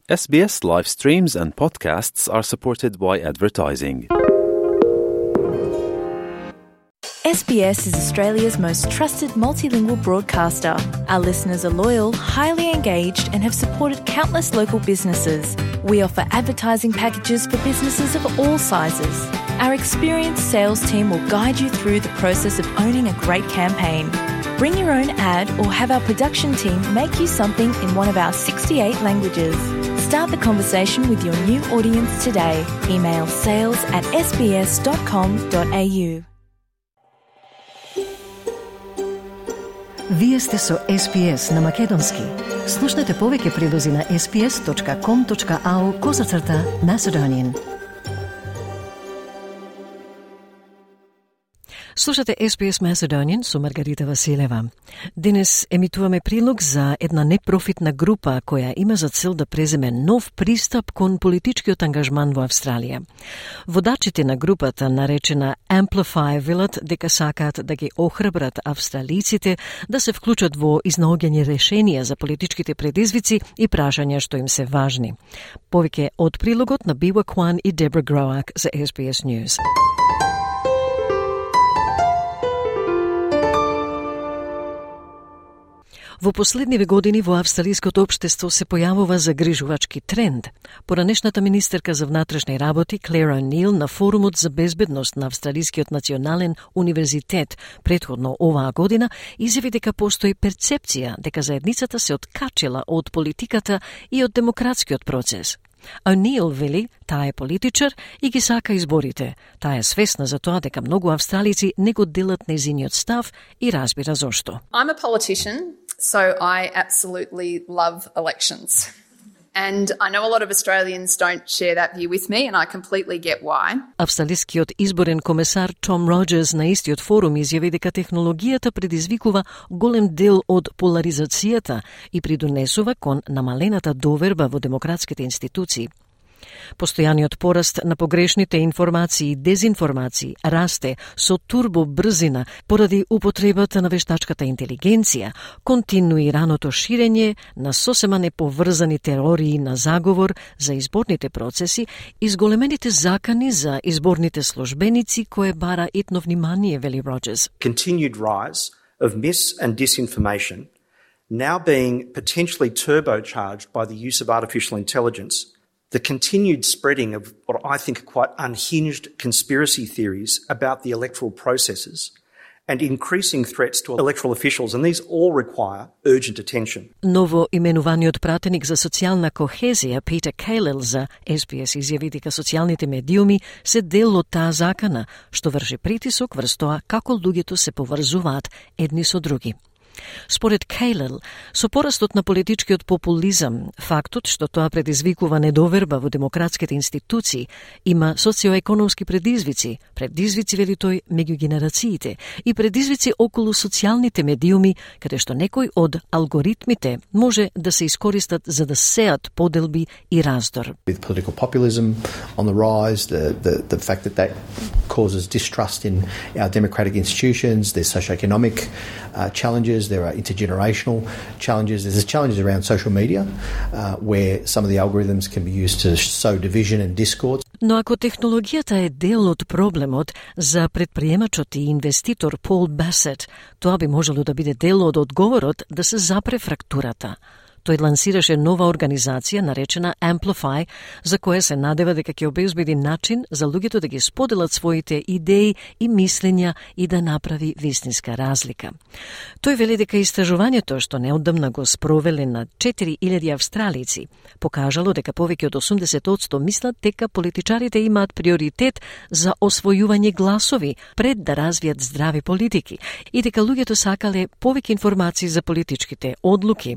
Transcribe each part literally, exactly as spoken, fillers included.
S B S live streams and podcasts are supported by advertising. S B S is Australia's most trusted multilingual broadcaster. Our listeners are loyal, highly engaged, and have supported countless local businesses. We offer advertising packages for businesses of all sizes. Our experienced sales team will guide you through the process of owning a great campaign. Bring your own ad or have our production team make you something in one of our sixty-eight languages. Start the conversation with your new audience today. Email sales at s b s dot com dot a u. Вие сте со С Б С на Македонски. Слушнете повеќе прилози на s b s dot com dot a u козацрта Macedonian. Слушате С Б С Macedonian со Маргарита Василева. Денес емитуваме прилог за една непрофитна група која има за цел да преземе нов пристап кон политичкиот ангажман во Австралија. Водачите на групата, наречена Amplify, велат дека сакаат да ги охрабрат австралиците да се вклучат во изнаоѓање решенија за политичките предизвици и прашања што им се важни. Повеќе од прилогот на Biwa Kwan и Deborah Groak за С Б С News. Во последниве години во австралиското општество се појавува загрижувачки тренд. Поранешната министерка за внатрешни работи Клер О'Нил на форумот за безбедност на Австралискиот национален универзитет претходно оваа година изјави дека постои перцепција дека заедницата се откачила од политиката и од демократскиот процес. О'Нил вели, таа е политичар и ги сака изборите. Таа е свесна за тоа дека многу австралици не го делат нејзиниот став и разбира зошто. I'm a politician, so I absolutely love elections. And I know a lot of Australians don't share that view with me, and I completely get why. Австралискиот изборен комесар Том Роџерс на истиот форум изјави дека технологијата предизвикува голем дел од поларизацијата и придонесува кон намалената доверба во демократските институции. Постојаниот пораст на погрешните информации и дезинформации расте со турбо брзина поради употребата на вештачката интелигенција, континуираното ширење на сосема неповрзани теории на заговор за изборните процеси и зголемените закани за изборните службеници кое бара итно внимание, вели Роџерс. Continued rise of mis and disinformation, now being potentially turbocharged by the use of artificial intelligence, the continued spreading of what I think are quite unhinged conspiracy theories about the electoral processes and increasing threats to electoral officials, and these all require urgent attention. Ново именуваниот пратеник за социјална кохезија Питер Кейлел за С Б С изјави дека социјалните медиуми се дел од таа закана, што врши притисок врз тоа како луѓето се поврзуваат едни со други. Според Кейлел, со порастот на политичкиот популизам, фактот што тоа предизвикува недоверба во демократските институции, има социоекономски предизвици, предизвици, вели тој, меѓу генерациите и предизвици околу социјалните медиуми, каде што некој од алгоритмите може да се искористат за да сеат поделби и раздор. With political populism on the rise, the, the, the fact that that causes distrust in our democratic institutions, there's socioeconomic uh, challenges, there are intergenerational challenges, there's challenges around social media uh, where some of the algorithms can be used to sow division and discord. Но ако технологијата е дел од проблемот за предприемачот и инвеститор Пол Басет, тоа би можело да биде дел од одговорот да се запре фрактурата. Тој лансираше нова организација наречена Amplify, за која се надева дека ќе обезбеди начин за луѓето да ги споделат своите идеи и мислења и да направи вистинска разлика. Тој вели дека истражувањето што неодамна го спровеле на четири илјади австралици покажало дека повеќе од осумдесет одсто мислат дека политичарите имаат приоритет за освојување гласови пред да развијат здрави политики и дека луѓето сакале повеќе информации за политичките одлуки.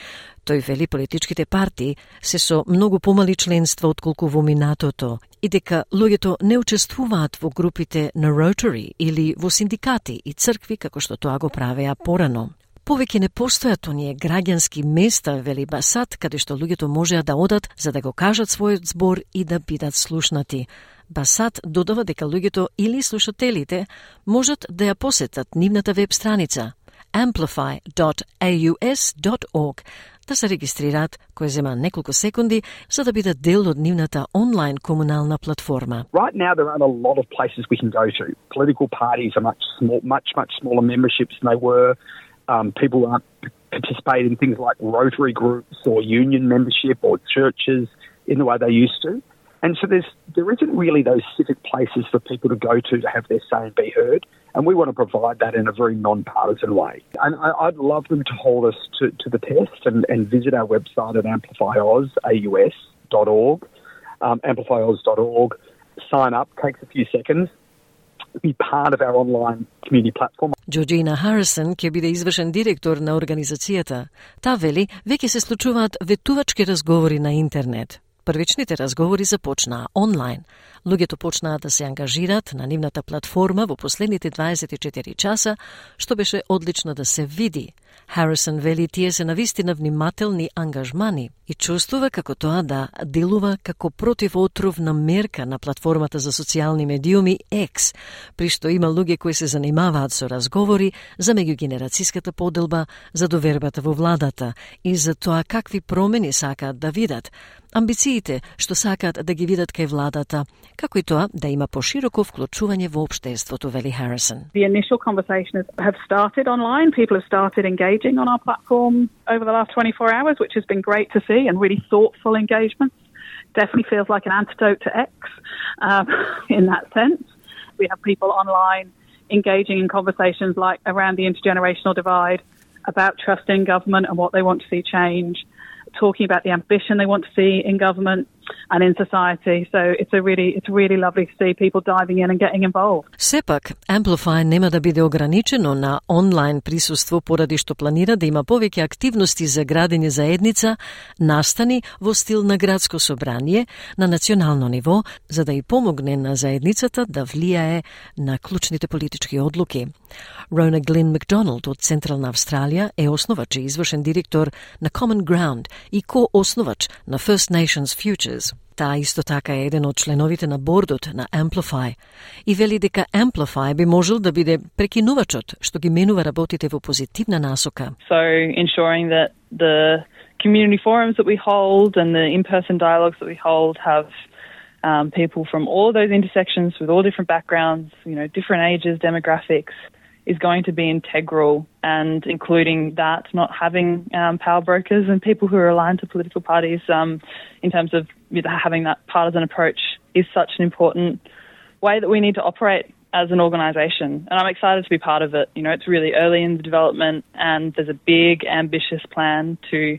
Тој вели политичките партии се со многу помали членства отколку во минатото и дека луѓето не учествуваат во групите на Rotary или во синдикати и цркви како што тоа го правеа порано. Повеќе не постојат оние граѓански места, вели Басат, каде што луѓето можеа да одат за да го кажат својот збор и да бидат слушнати. Басат додава дека луѓето или слушателите можат да ја посетат нивната веб страница amplify dot a u s dot org да се регистрираат, кој зема неколку секунди за да бидат дел од нивната онлайн комунална платформа. Right now there aren't a lot of places we can go to. Political parties are much small, much much smaller memberships than they were. Um, people aren't participate in things like Rotary groups or union membership or churches in the way they used to. And so there's, there isn't really those civic places for people to go to to have their say and be heard. And we want to provide that in a very non-partisan way. And I, I'd love them to hold us to, to the test and, and visit our website at amplify aus dot org, um, amplify aus dot org. Sign up, takes a few seconds. Be part of our online community platform. Georgina Harrison ќе биде извршен директор на организацијата. Та вели, веќе се случуваат ветувачки разговори на интернет. Првичните разговори започнаа онлайн. Луѓето почнаа да се ангажираат на нивната платформа во последните дваесет и четири часа, што беше одлично да се види. Харрисон вели тие се навистина внимателни ангажмани и чувствува како тоа да делува како противотровна мерка на платформата за социјални медиуми X, при што има луѓе кои се занимаваат со разговори за меѓугенерацијската поделба, за довербата во владата и за тоа какви промени сакаат да видат, амбициите што сакаат да ги видат кај владата, како и тоа да има пошироко вклучување во општеството, вели Харрисон. The initial conversations have started online. People have started engaging on our platform over the last twenty-four hours, which has been great to see, and really thoughtful engagement. Definitely feels like an antidote to X um, in that sense. We have people online engaging in conversations like around the intergenerational divide, about trust in government and what they want to see change, talking about the ambition they want to see in government and in society. So it's a really it's really lovely to see people diving in and getting involved. Сепак, Amplify нема да биде ограничено на онлайн присуство поради што планира да има повеќе активности за градење заедница, настани во стил на градско собрание на национално ниво, за да и помогне на заедницата да влијае на клучните политички одлуки. Rona Glyn McDonald од Централна Австралија е основач и извршен директор на Common Ground и ко-основач на First Nations Futures. Таа исто така е еден од членовите на бордот на Amplify и вели дека Amplify би можел да биде прекинувачот што ги менува работите во позитивна насока. So ensuring that the community forums that we hold and the in-person dialogues that we hold have um, people from all those intersections with all different backgrounds, you know, different ages, demographics, is going to be integral, and including that, not having um, power brokers and people who are aligned to political parties um, in terms of having that partisan approach is such an important way that we need to operate as an organisation. And I'm excited to be part of it. You know, it's really early in the development and there's a big, ambitious plan to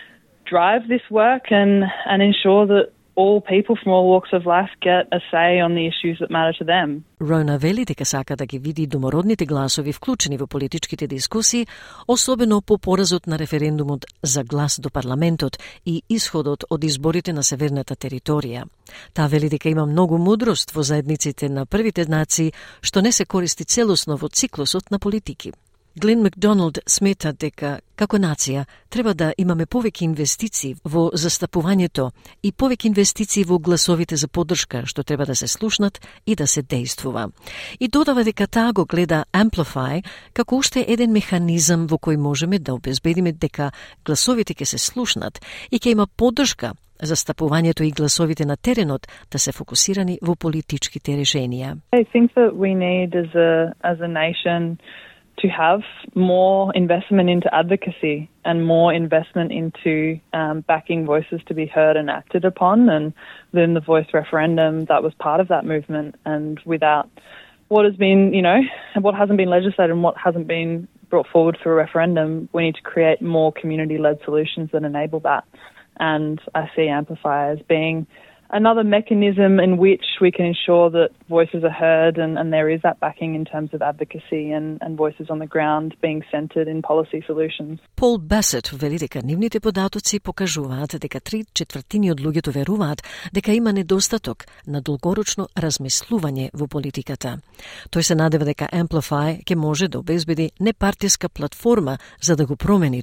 drive this work and, and ensure that all people from all walks of life get a say on the issues that matter to them. Rona вели дека сака да ги види домородните гласови вклучени во политичките дискусии, особено по поразот на референдумот за глас до парламентот и исходот од изборите на северната територија. Таа вели дека има многу мудрост во заедниците на првите нации, што не се користи целосно во циклусот на политики. Глен Макдоналд смета дека како нација треба да имаме повеќе инвестиции во застапувањето и повеќе инвестиции во гласовите за поддршка што треба да се слушнат и да се дејствува. И додава дека таа го гледа Amplify како уште еден механизам во кој можеме да обезбедиме дека гласовите ќе се слушнат и ќе има поддршка за стапувањето и гласовите на теренот да се фокусирани во политичките решенија. I think that we need as a as a nation to have more investment into advocacy and more investment into um, backing voices to be heard and acted upon. And then the Voice referendum, that was part of that movement. And without what has been, you know, what hasn't been legislated and what hasn't been brought forward for a referendum, we need to create more community-led solutions that enable that. And I see Amplify as being another mechanism in which we can ensure that voices are heard and, and there is that backing in terms of advocacy and, and voices on the ground being centred in policy solutions. Пол Басет вели дека нивните податоци покажуваат дека три четвртини од луѓето веруваат дека има недостаток на долгорочно размислување во политиката. Тој се надева дека Amplify ќе може да обезбеди непартиска платформа за да го промени тоа.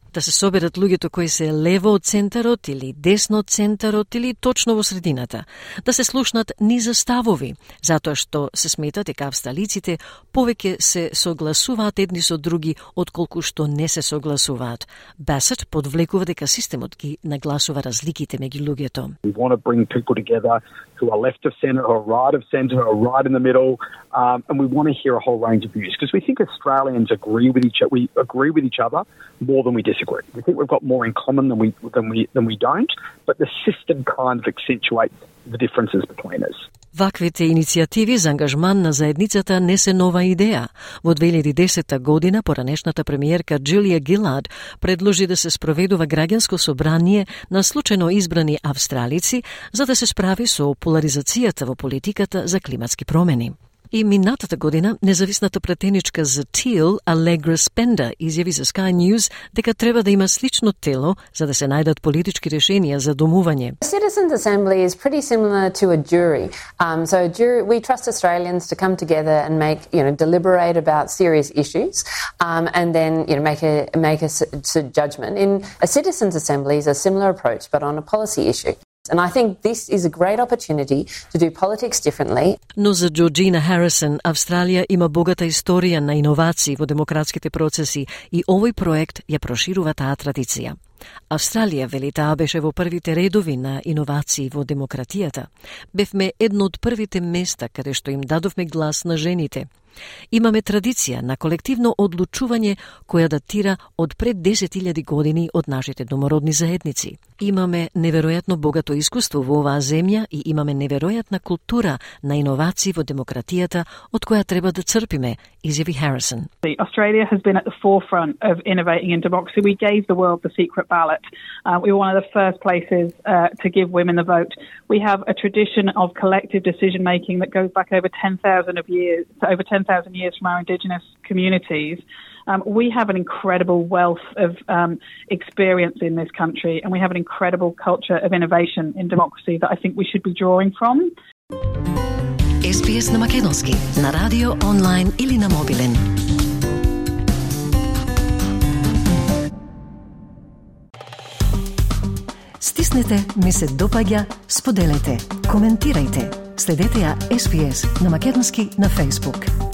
Да се соберат луѓето кои се лево од центарот или десно од центарот или точно во средината. Да се слушнат низа ставови, затоа што се смета дека австралиците повеќе се согласуваат едни со други отколку што не се согласуваат. Басет подвлекува дека системот ги нагласува разликите меѓу луѓето. We want to bring people together who are left of centre, who are right of centre, who are right in the middle, um, and we want to hear a whole range of views because we think Australians agree with each we agree with each other more than we disagree. We think we've got more in common than we than we than we don't, but the system kind of accentuates the differences between us. Ваквите иницијативи за ангажман на заедницата не се нова идеја. Во две илјади и десета година поранешната премиерка Джилија Гилард предложи да се спроведува граѓанско собрание на случајно избрани австралици за да се справи со поларизацијата во политиката за климатски промени. И минатата година независната пратеничка за Teal, Allegra Spender, изјави за Sky News дека треба да има слично тело за да се најдат политички решенија за домување. Citizens Assembly is pretty similar to a jury. Um, so a jury, we trust Australians to come together and make, you know, deliberate about serious issues, um, and then, you know, make a make a, a judgment. In a Citizens Assembly is a similar approach, but on a policy issue. And I think this is a great opportunity to do politics differently. Но за Джорджина Харисон, Австралија има богата историја на иновации во демократските процеси и овој проект ја проширува таа традиција. Австралија, вели таа, беше во првите редови на иновации во демократијата. Бевме едно од првите места каде што им дадовме глас на жените. Имаме традиција на колективно одлучување која датира од пред десет илјади години од нашите домородни заедници. Имаме неверојатно богато искуство во оваа земја и имаме неверојатна култура на иновации во демократијата од која треба да црпиме, изјави Харисон. Australia has been at the forefront of innovating in democracy. We gave the world the secret ballot. Uh, we were one of the first places uh, to give women the vote. We have a tradition of collective decision making that goes back over ten thousand of years, over ten thousand years from our Indigenous communities. Um, we have an incredible wealth of um, experience in this country, and we have an incredible culture of innovation in democracy that I think we should be drawing from. Ес Би Ес на македонски, на радио, онлайн или на мобилен. Стиснете, ми се допаѓа, споделете, коментирајте. Следете ја Ес Би Ес на македонски на Facebook.